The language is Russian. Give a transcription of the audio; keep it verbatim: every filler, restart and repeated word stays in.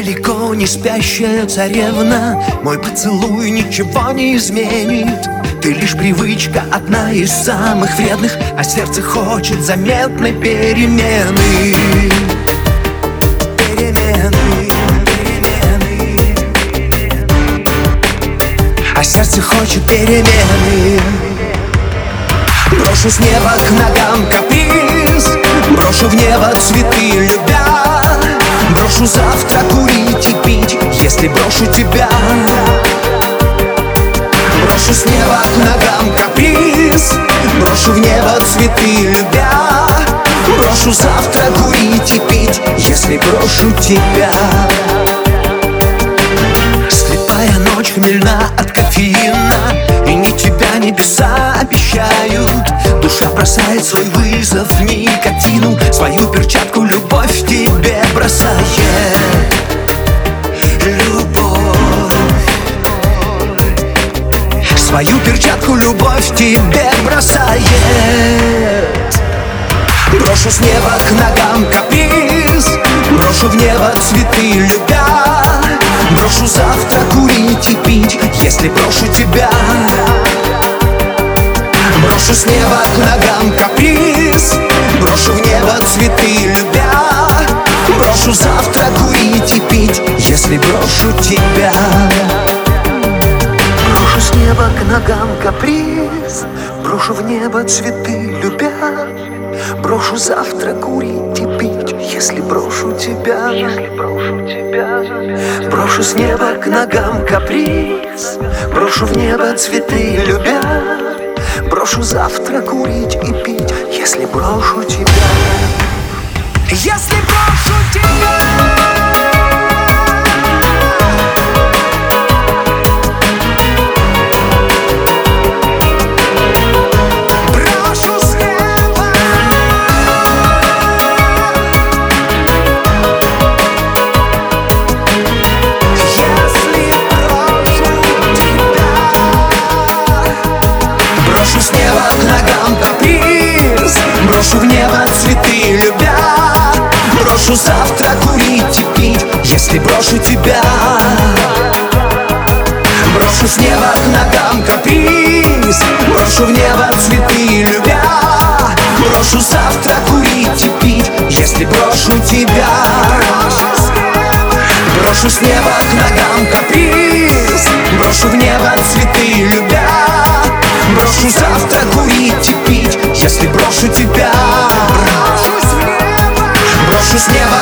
далеко не спящая царевна, мой поцелуй ничего не изменит. Ты лишь привычка, одна из самых вредных, а сердце хочет заметной перемены. Перемены, перемены. А сердце хочет перемены. Брошу с неба к ногам каприз, брошу в небо цветы любя. Брошу завтра курить и пить, если брошу тебя. Брошу с неба к ногам каприз, брошу в небо цветы любя. Брошу завтра курить и пить, если брошу тебя. Слепая ночь хмельна от кофеина, и ни тебя небеса обещают. Душа бросает свой вызов никотину, свою перчатку любовь тебе бросает. Любовь, свою перчатку любовь тебе бросает. Брошу с неба к ногам каприз, брошу в небо цветы любя. Брошу завтра курить и пить, если брошу тебя. Брошу с неба к ногам каприз, брошу в небо цветы любя. Брошу завтра курить и пить, если брошу тебя. Брошу с неба к ногам каприз, брошу в небо цветы любя. Брошу завтра курить и пить, если брошу тебя. Брошу с неба к ногам каприз, брошу в небо цветы любя. Брошу завтра курить и пить, если брошу тебя. Если брошу тебя. Брошу в небо цветы любя. Брошу завтра курить и пить, если брошу тебя. Брошу с неба к ногам каприз, брошу в небо цветы любя. Брошу завтра курить и пить, если брошу тебя. Брошу с неба к ногам каприз, брошу в небо цветы любя. Брошу завтра курить и пить, если брошу тебя. Брошу с неба